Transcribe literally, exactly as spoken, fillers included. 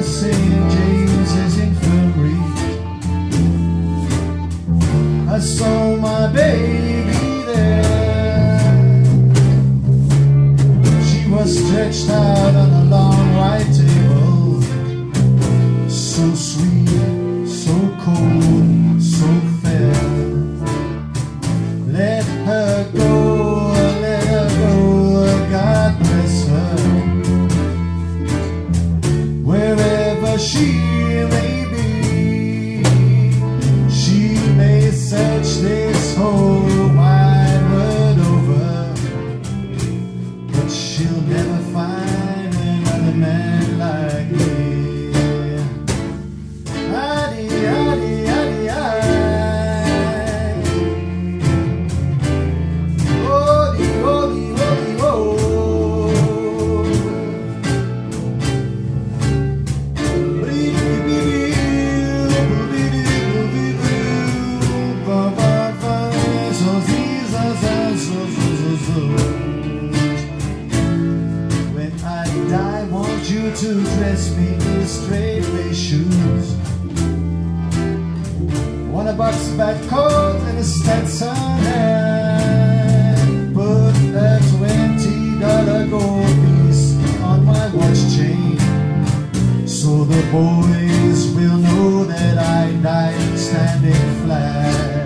Saint James's Infirmary. I saw my baby there. She was stretched out on a long white table, so sweet, so cold, so fair. Let her go, let her go, God bless her. Wherever she may be, she may search this whole wide world over, but she'll never find another man like me. Addy, addy, addy, aye. Odi, odi, odi, oh. When I die, I want you to dress me in straight lace shoes. Want a box back coat and a Stetson hat. Put a twenty dollar gold piece on my watch chain, so the boys will know that I died standing flat.